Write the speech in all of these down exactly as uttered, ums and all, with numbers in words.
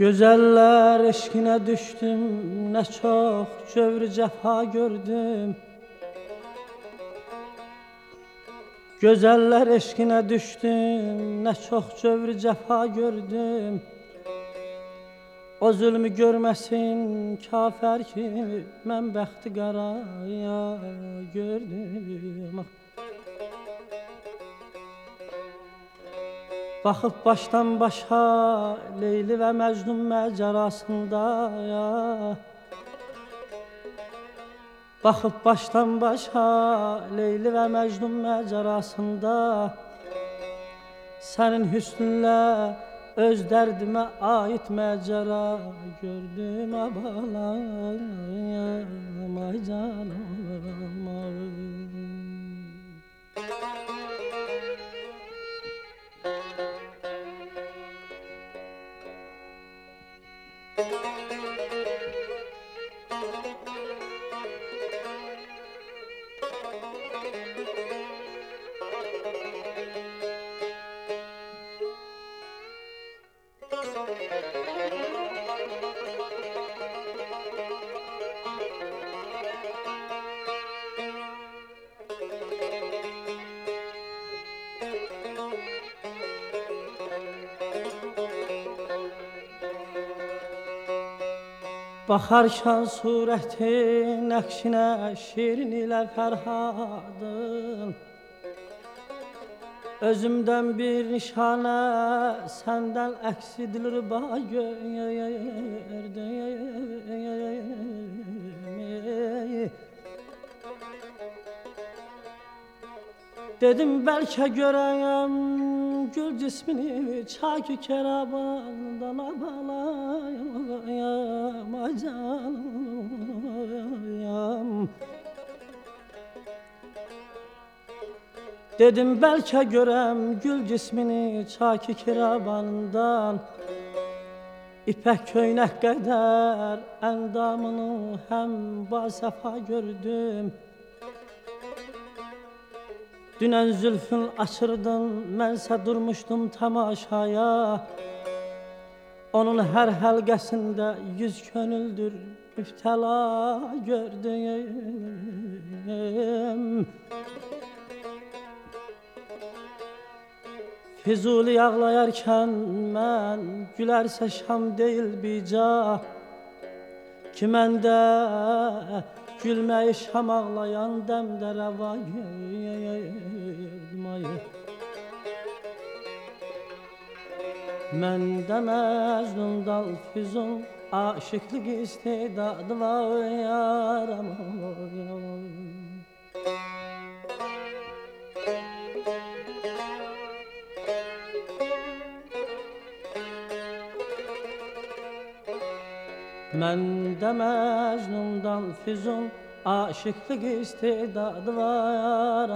Güzeller eşkine düştüm, ne çok cövrü cefa gördüm. Güzeller eşkine düştüm, ne çok cövrü cefa gördüm. O zulmü görmesin kafir ki, mən bəxti qaraya gördüm. Baxıb başdan başa Leyli və Məcnun məcarasında ya. Baxıb başdan başa Leyli və Məcnun məcarasında, sənin hüsnünlə öz dərdimə ait məcara gördüm. Abalayım ay canım ay. Baxarkən surətin nəqşinə şirin ilə Fərhadın, özümdən bir nişanə səndən əks edilir bağ gördüm. Dedim bəlkə görəyəm gül cismini çaki kerabandan abalayım ay canım. Dedim bəlkə görəm gül cismini çaki kerabandan, İpək köynək qədər əndamını həm basəfa gördüm. Dünən zülfün açırdın, mənsə durmuşdum tamaşaya. Onun hər həlqəsində yüz könüldür müftəla gördüm. Füzuli ağlayarkən mən gülərsə şam deyil bica, ki məndə gülməyi şam ağlayan dəmdə rəva gördüm ay. Məndə Məcnundan Füzun aşıqlıq istedadı var yaram. Məndə Məcnundan Füzun aşıqlıq istedadı var.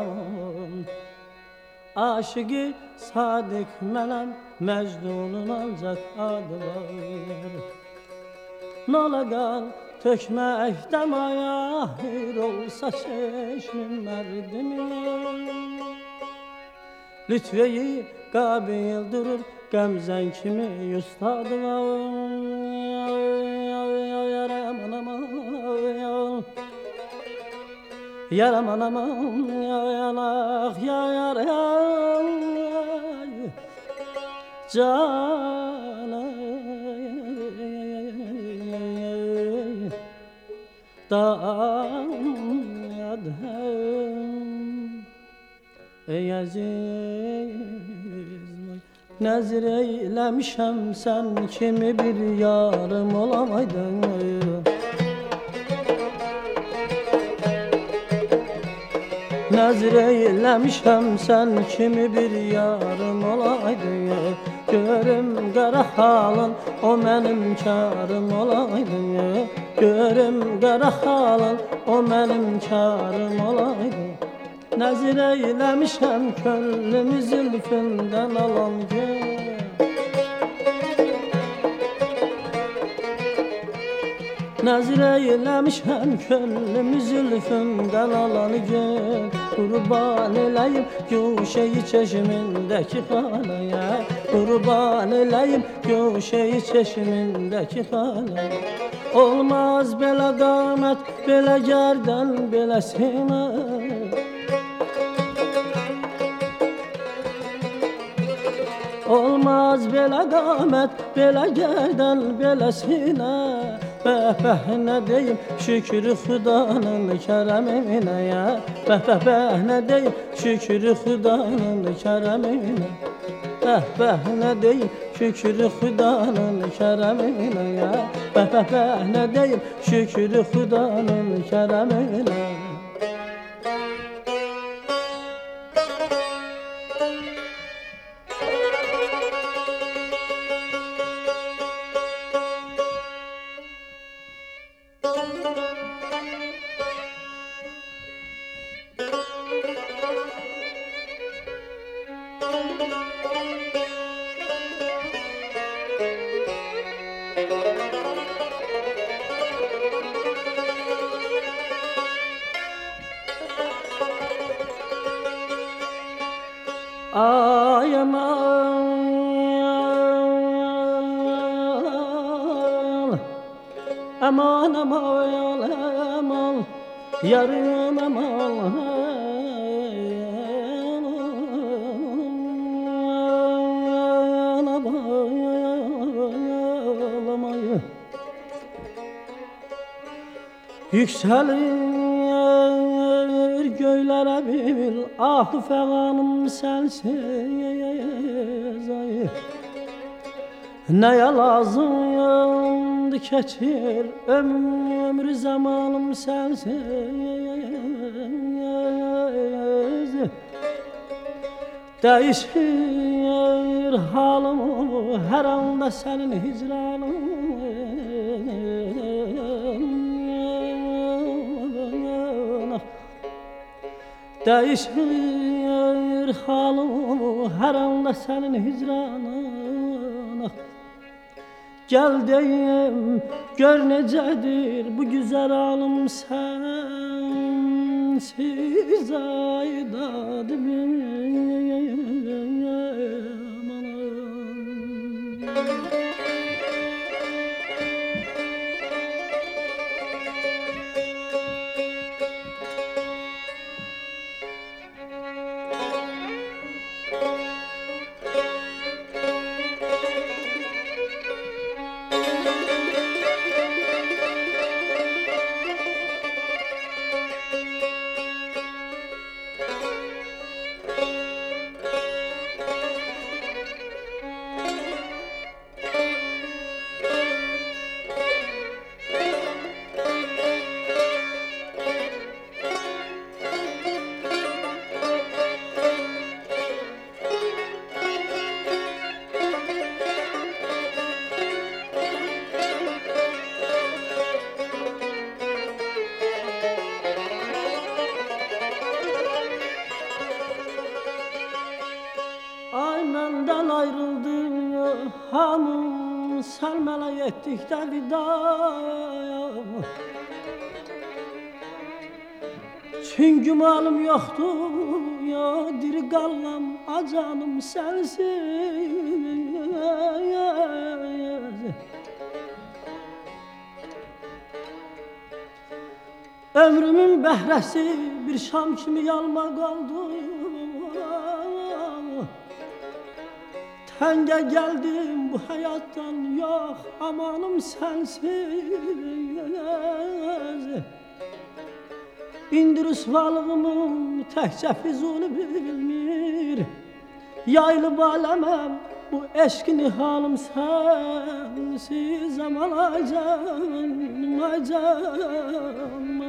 Aşıqı sadiq mənəm, Məcnunun ancaq adı var. Nolaqan tökməkdə mayahir olsa çeşmin mərdimin, lütfeyi qabil durur qəmzən kimi ustadı var. Yaram anam ya yanak ya yar ya canım dağdım ey aziz nezir eylemişem sen kimi bir yarım olamaydın. Nəzir eyləmişəm sən kimi bir yarım olaydı ya. Görüm qara halın o mənim karım olaydı ya. Görüm qara halın o mənim karım olaydı. Nəzir eyləmişəm könlümü zülfündən alan gör. Nəzr eyləmişəm könlümü zülfündən alanı gül Qurban eləyim güşəyi çeşimindəki xanaya Qurban eləyim güşəyi çeşimindəki xanaya Olmaz belə qamət, belə gərdən, belə sinə Olmaz belə qamət, belə gərdən, belə sinə Bəh bəh nə deyim şükrü xudanın kərəminə ya Bəh bəh bəh nə deyim şükrü xudanın kərəminə Bəh bəh nə deyim şükrü xudanın kərəminə ya Bəh bəh bəh nə deyim şükrü xudanın kərəminə Ay aman Aman aman aman Yarım aman aman Yükselir göylere bir ah feganım sensiz ay Neye lazımdı keçir ömrü zamanım sensiz Değişir halım her anda senin hicranın Değişir halım her anda senin hicranın Gel deyim gör necedir bu güzel halım sensiz aydadım Ay məndən ayrıldı hamım səlmələ etdikdə vidaya Çünki malım yoxdur ya diri qallam acanım sənsiz Ömrümün bəhrəsi bir şam kimi yalma qaldı Təngə gəldim bu həyatdan yox amanım sənsiz İndi rüsvalığımı təkcə Füzuli bilmir Yayılıb aləməm bu eşqin halım sensiz Aman ay canım ay canım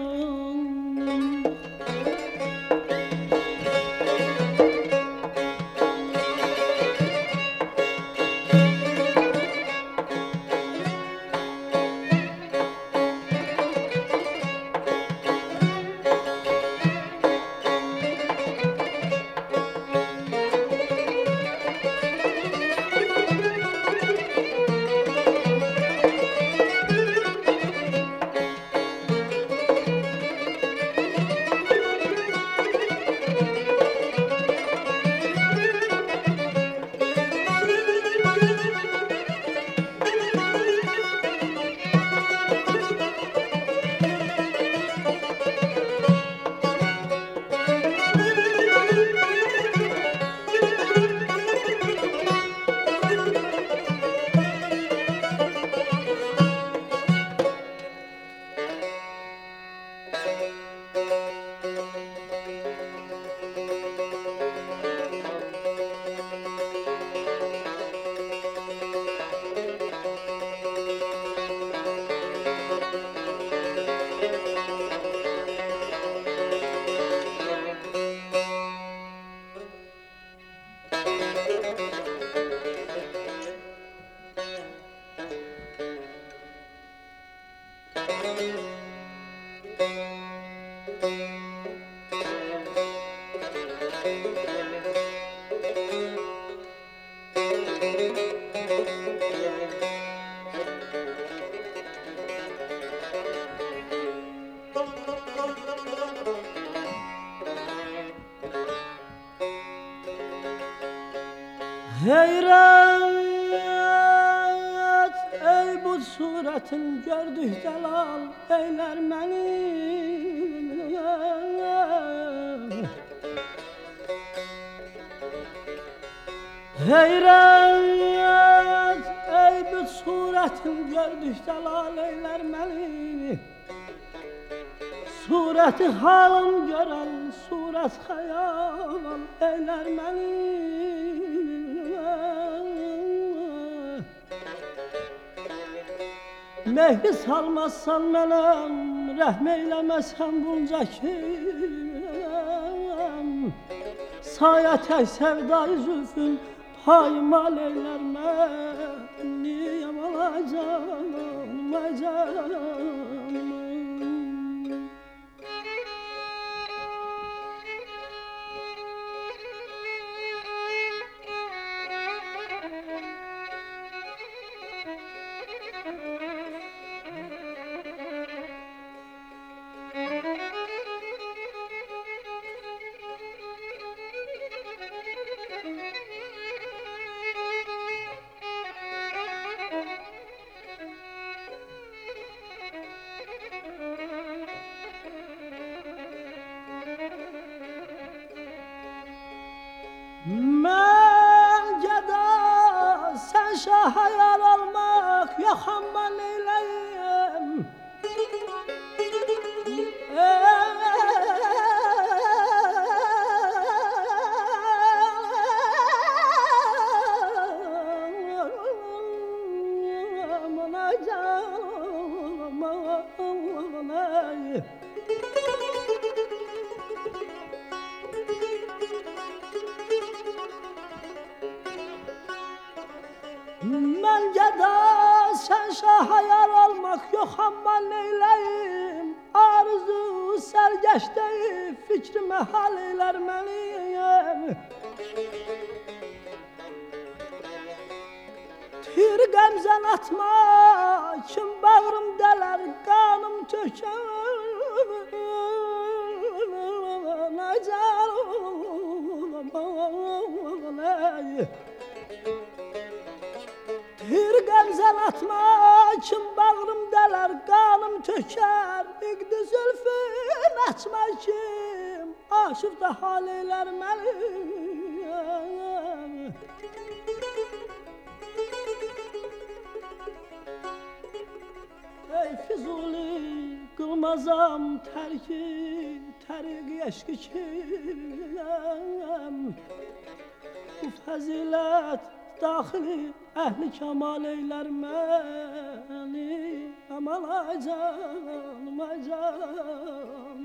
Heyret ey bu suretin gördük delal eyler məni. Heyret ey bu suretin gördük delal eyler məni. Sureti halım gören suret hayal eyler məni. Mehri salmazsan mənəm, rəhm eyləməsən bunca kim? Saya tək sevdayı zülfün paymal eylər məni. Aman canım, ay canım. Mən gədə sən şaha yar almaq yox amma neyləyim. Aman ay canım, aman ay. Mən gədə sən şaha yar almaq yox amma neyləyim. Arzu sərgəşdəyib fikrimə hal eylər məniyəm. Tir qəmzən atma kim bağrım dələr qanım tökər. Ay canım, ay. Bir qəmzən atma kim bağrım dələr qanım tökər. İqdi zülfün açma kim aşıq da hal eylər məni. Ey Füzuli qılmazam tərki təriqi eşqi kim. Bu fəzilət daxili əhli kamal eylər məni. Aman ay canım, ay canım.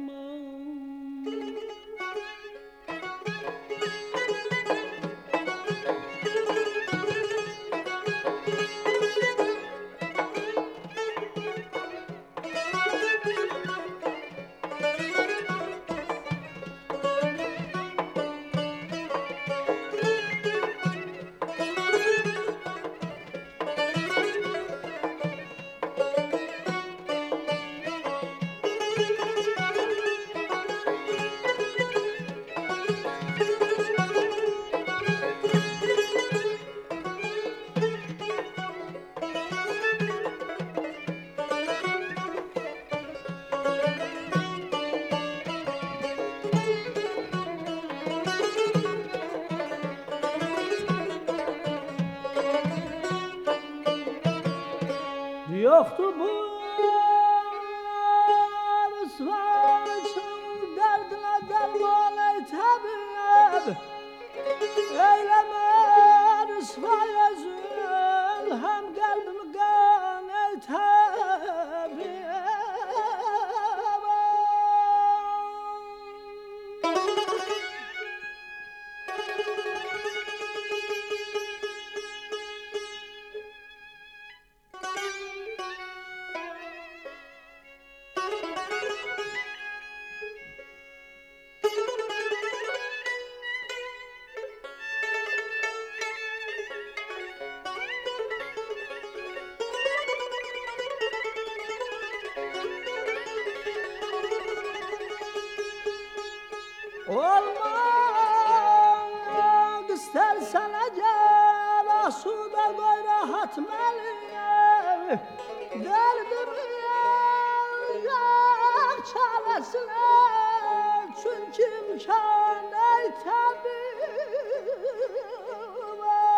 Yoktu bu rüsva Olmak istersen eğer asuda koy rahat məni Derdimi yak çaresine Çünkü imkan ey tabip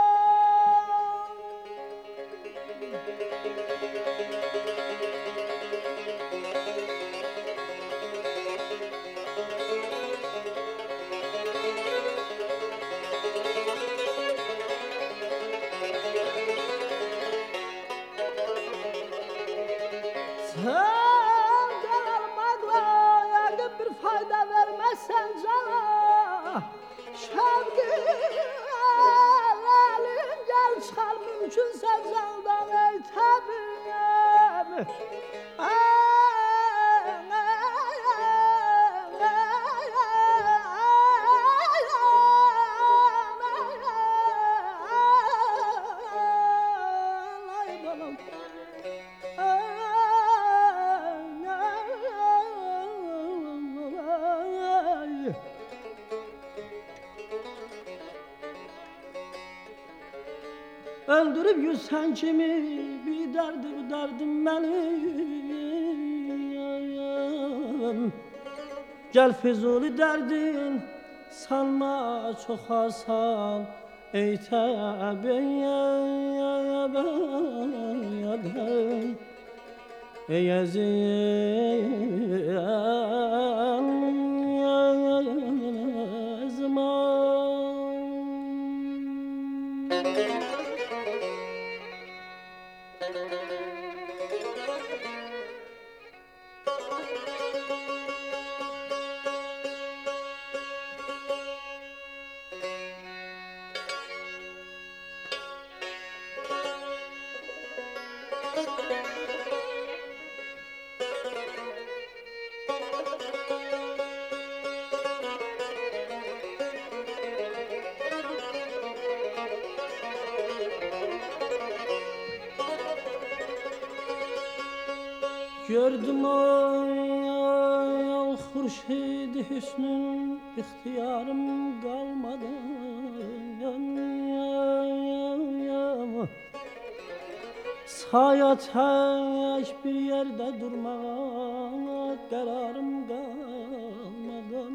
Sen kalmakla yakın bir fayda vermezsen cana Şevkilerin gel çıkar mümkünse candan ey tabip Öldürüp yüzsen kimi bir derdi bu derdim benim Gel Füzuli derdin sanma çok asan Ey tabiyyem Ey Gördüm ay Hurşid-i Hüsnün ihtiyarım kalmadı Sayat tek bir yerde durmaya kararım kalmadı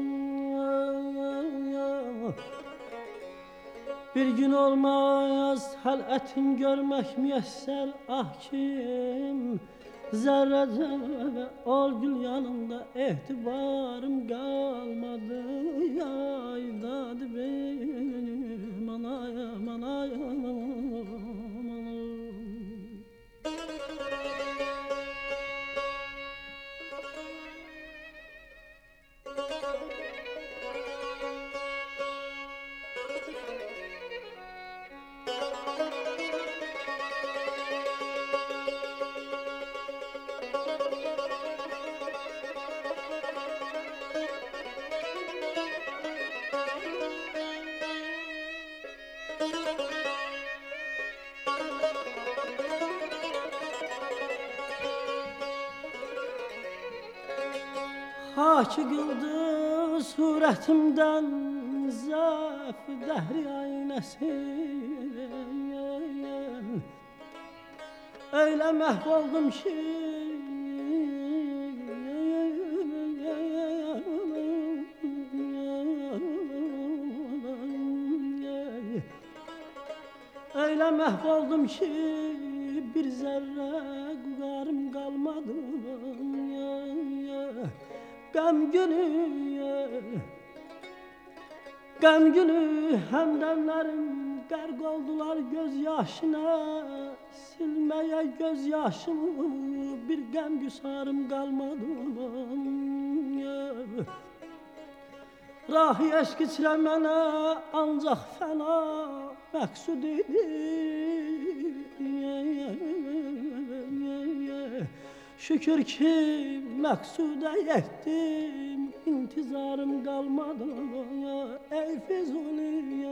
Bir gün olmaz hal'etin görmek müyesser ah kim Zerre zerre ol gül yanımda etibarım kalmadı Yay dadı benim anayım anayım anayım Haki kıldı suretimden zaf dehri aynesin Öyle mahvoldum ki Öyle mahvoldum ki bir zerre gugarım kalmadı Gam günü Gam günü hemdemlerim garg oldular gözyaşına Silmeye gözyaşımı bir gam güsarım kalmadı Rahi eşk içremene ancak fena məqsud idi Şükür ki məqsuda yettim intizarım kalmadı Ey Füzuli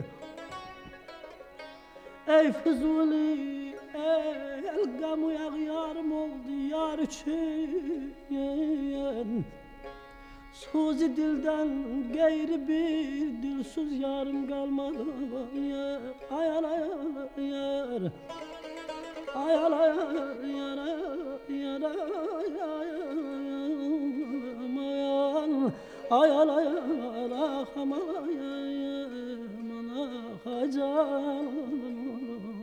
Ey Füzuli El gamı yağyarım oldu yar için Suzi dilden gayri bir dilsiz yarım kalmadı yar. Ayar ayar yar. Ayar ayar yar. Ayar ayar aman. Ayar ayar ah aman aman ah canım.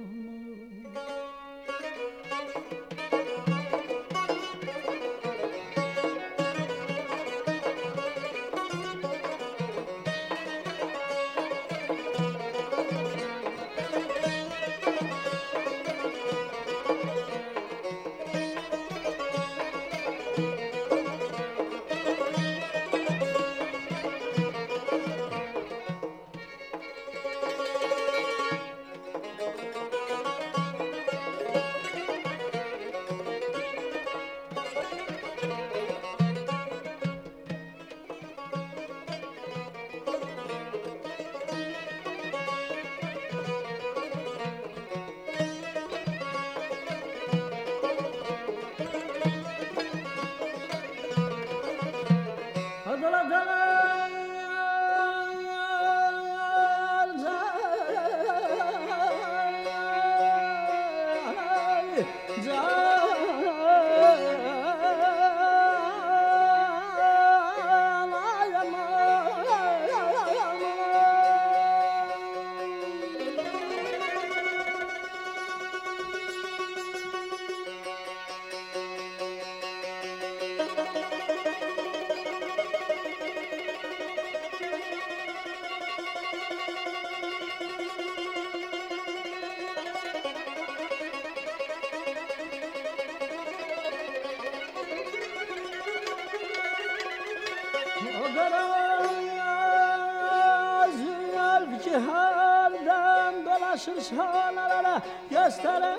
Halden dolaşır şanalara gösterir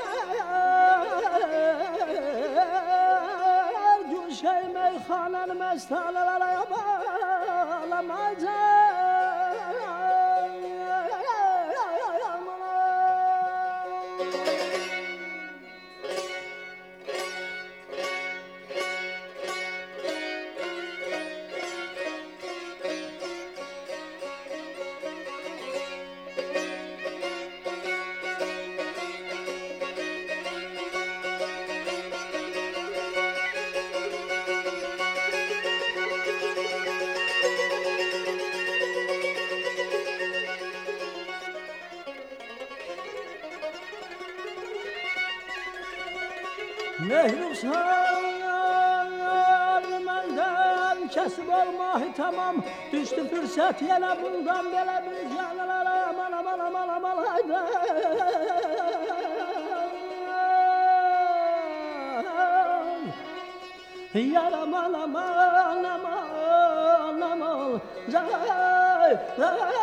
Gülşey meyhanen mestanelara bağlamayacak Mehruksan menden kesip olmayı tamam Düştü fırsat yine bundan böyle bir canlılara aman aman aman aman haydi Yar aman aman aman aman Zay zay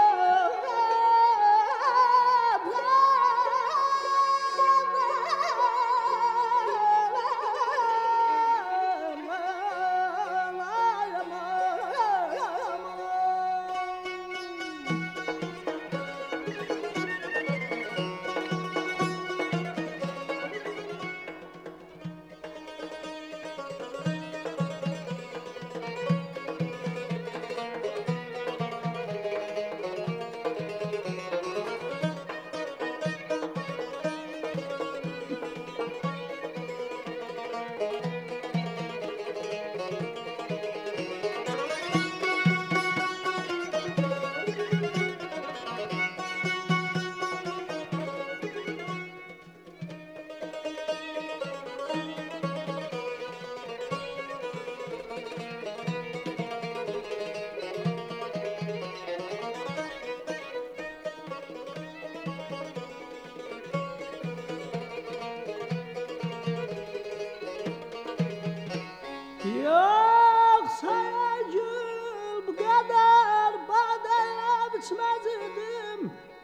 Yoksa gül bu kadar badem içmezdim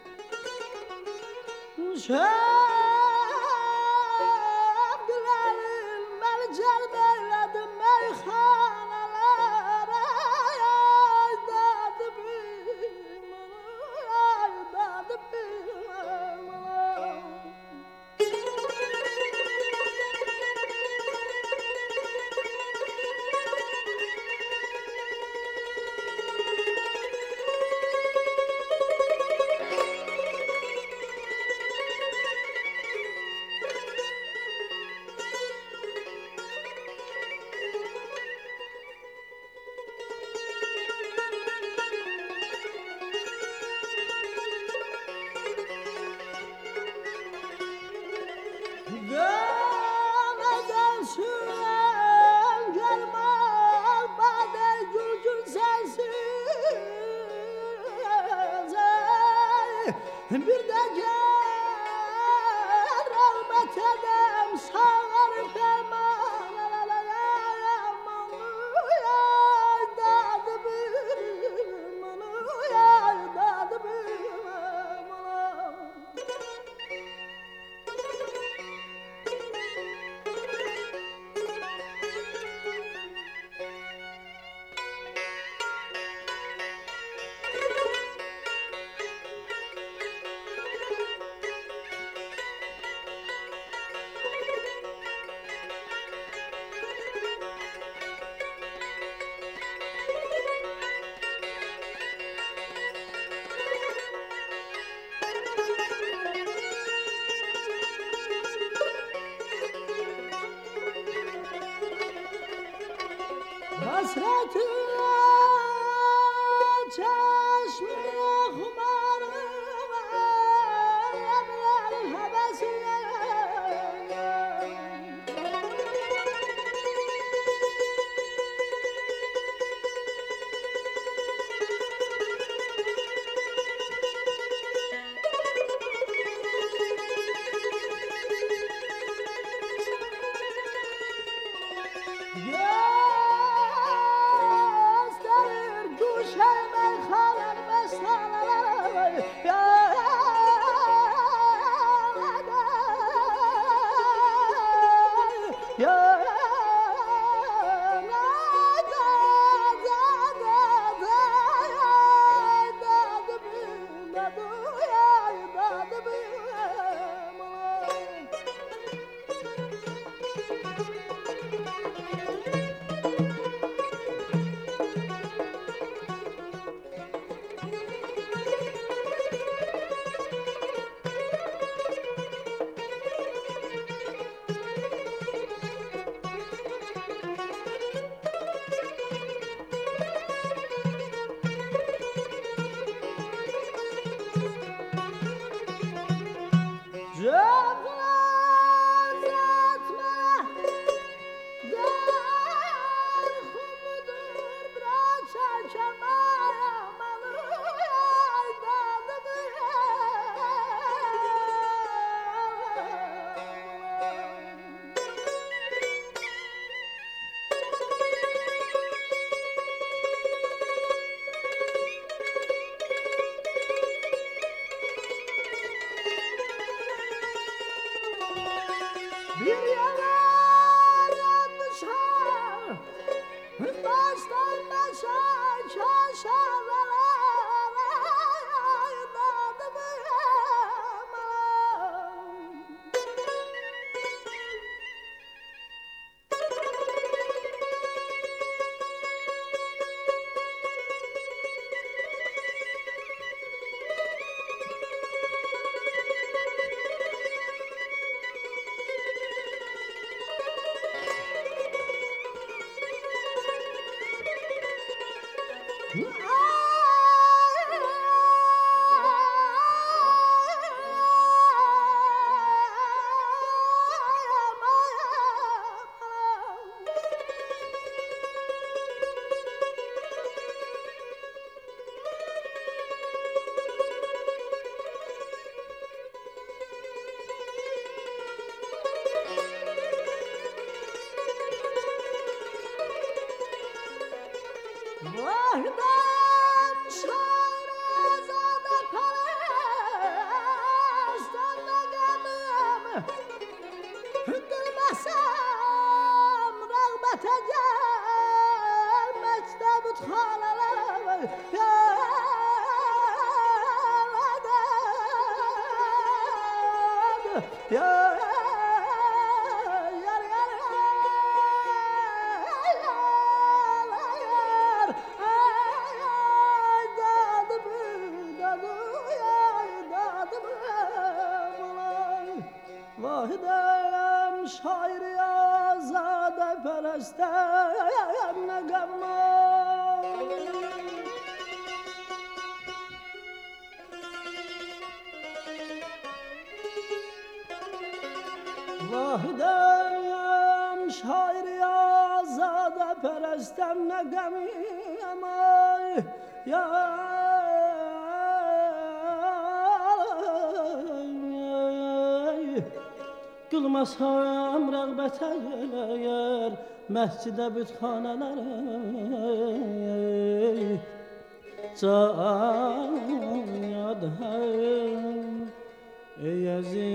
Sevgilerin beni celbeyledim meyhanelere Ay dadım ay dadım bir de gel rahmet edem sağır ferman aman uyay dadı bürüm uyay dadı bürüm hasreti çeşmi kumarım emrerin hebesine bir yalan düşer baştan başa şaşalar dadı bıraman Vahdan şahrazade perestanda gemim Dilmesem rağbete gel mektebut halalar Ya Ya Vahidem şair azade perestem ne gammal Vahidem şair azade perestem ne gammal Ya Qılmasam rəğbətə eləyər məscidə bütxanaları can yadım ey əziz